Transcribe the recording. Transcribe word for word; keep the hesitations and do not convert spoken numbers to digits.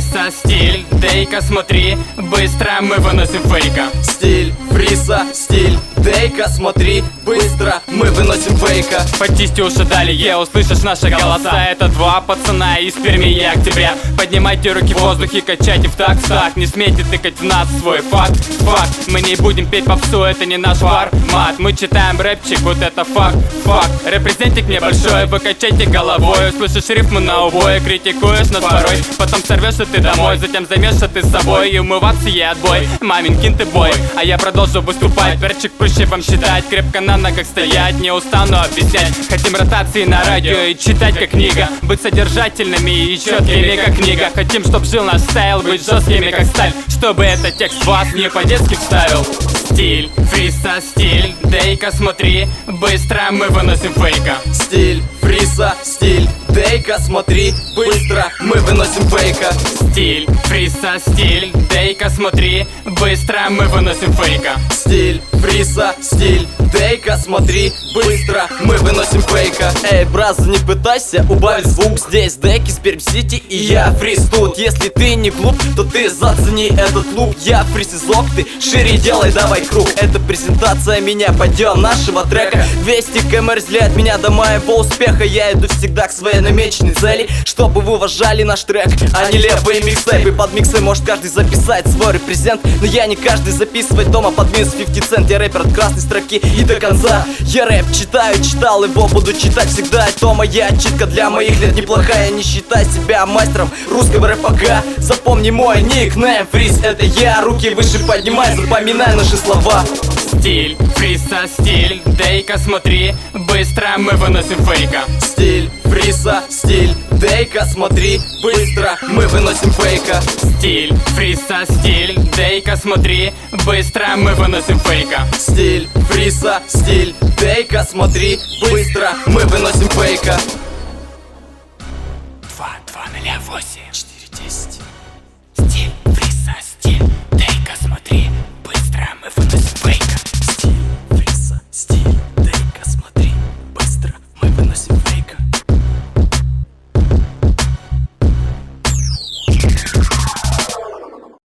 фриса, стиль, дейка, смотри, быстро мы выносим фейка. Стиль, фриса, стиль, дейка, смотри, быстро мы выносим фейка. Почисти уши далее, услышишь наши голоса. Это два пацана из Перми и Октября. Поднимайте руки в воздухе, качайте в такт, так. Не смейте тыкать в нас свой факт, факт. Мы не будем петь попсу, это не наш формат. Мы читаем рэпчик, вот это факт, факт. Репрезентик небольшой, вы качайте головой. Услышишь рифму на убой, критикуешь нас порой. Потом сорвешься ты домой, затем займешься ты собой. И умываться ей отбой, маменькин ты бой. А я продолжу выступать, перчик проще вам считать. Крепко на ногах стоять, не устану объяснять. Хотим ротации на радио и читать как книга. Быть содержательными и четкими как книга. Хотим, чтоб жил наш стайл, быть жесткими как сталь. Чтобы этот текст вас не по-детски вставил. Стиль, фриса, стиль, дейка, смотри, быстро мы выносим фейка. Стиль, фриса, стиль, дейка, смотри, быстро мы выносим фейка. Стиль, фриса, стиль, дейка, смотри, быстро мы выносим фейка. Стиль, фриса, стиль, дейка, смотри, быстро мы выносим фейка. Эй, брат, не пытайся убавить звук. Здесь дейки с Перм-Сити и я фриз тут. Если ты не глуп, то ты зацени этот луп. Я фрисизок, ты шире делай, давай круг. Это презентация меня, пойдем нашего трека. двести км разделяет меня до моего успеха. Я иду всегда к своей намеченной цели, чтобы вы уважали наш трек, а не левые миксейпы. Под миксы может каждый записать свой репрезент, но я не каждый записывать дома под минус пятьдесят цент. Я рэпер от красной строки и до конца. Я рэп читаю, читал его, буду читать всегда. Это моя читка для моих лет неплохая. Не считай себя мастером русского рэпака. Запомни мой никнейм, фриз, это я. Руки выше поднимай, запоминай наши слова. Стиль, фриса, стиль, дейка, смотри, быстро мы выносим фейка. Стиль, фриса, стиль, дейка, смотри, быстро мы выносим фейка. Стиль, фриса, стиль, дейка, смотри, быстро мы выносим фейка. Стиль, фриса, стиль, дейка, смотри, быстро мы выносим фейка. Два, два, нуля, восемь, четыре, десять. Стиль, фриса, стиль.